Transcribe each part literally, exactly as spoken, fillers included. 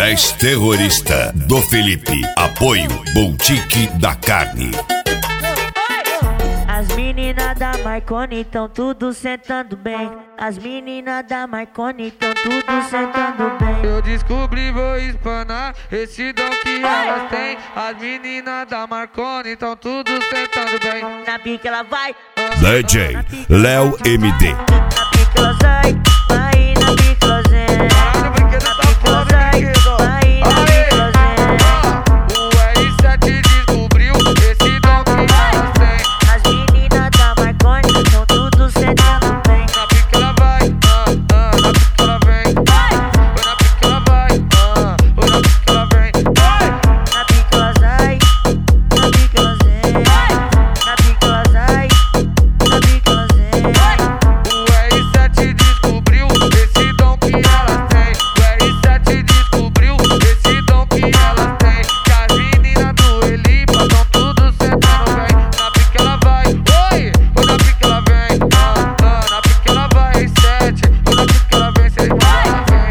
dez terrorista do Felipe. Apoio Boutique da Carne. As meninas da Marconi tão tudo sentando bem. As meninas da Marconi tão tudo sentando bem. Eu descobri, vou espanar esse dom que elas têm. As meninas da Marconi tão tudo sentando bem. Na pique ela vai. D J Léo M D. Na pique ela sai, vai na pique ela zen. Caralho, o brinquedo tá foda, brinquedo. Vai na pique ela zen. O R sete descobriu esse dom que elas têm. As meninas da Marconi tão tudo sentando bem. Na pique ela vai, ah, ah, na pique ela vem. Oi, na pique ela vai, ah, oi, na pique ela vem. Na pique ela sai, na pique ela zen. Na pique ela sai, na pique ela zen. O R sete descobriu esse dom que elas têm. O R sete descobriu esse dom que elas têm. Que as meninas do Elipa tão tudo sentando bem. Na pique ela vai, oi, oi, na pique ela vem. Ah, ah, na pique ela vai, R sete, oi, na pique ela vem, cê ela vem.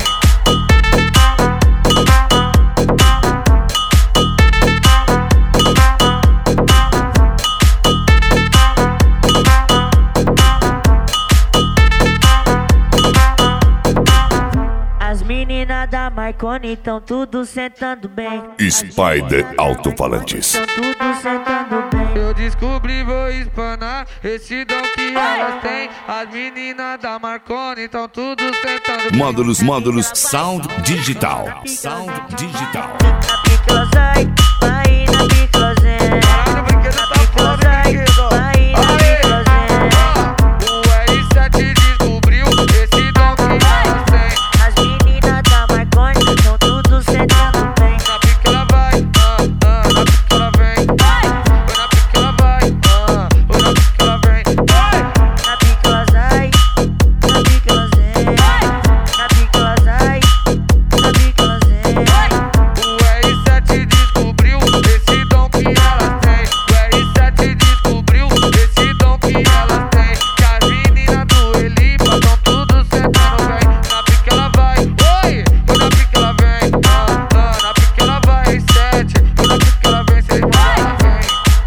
As meninas da Marconi tão tudo sentando bem. Spider Alto-Falantes. Tão tudo sentando bem. Eu descobri, vou espanar esse dom que elas têm. As meninas da Marconi tão tudo sentando bem. Módulos, módulos Sound Digital. Sound Digital. Na pique ela sai, vai na pique ela zen. Caralho, o brinquedo tá foda, brinquedo. Vai na pique ela zen. O R sete descobriu esse dom que elas têm. As meninas da Marconi tão tudo sentando bem. Na pique ela vai, ah, ah, na pique ela vem. Oi, na pique ela vai, ah, oi, na pique ela vem. Na pique ela sai, na pique ela zen. Na pique ela sai, na pique ela zen. O R sete descobriu esse dom que elas têm. O R sete descobriu esse dom que elas têm. Que as meninas do Elipa tão tudo sentando bem. Na pique ela vai, oi, oi, na pique ela vem. Ah, ah, na pique ela vai, R sete, oi, na pique ela vem, cê ela vem.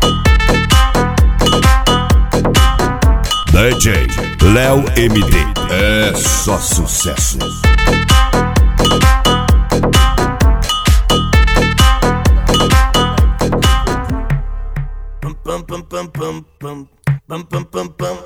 D J Léo M D. É só sucesso. Pum pum pum pum pum pum pum pum pum pum.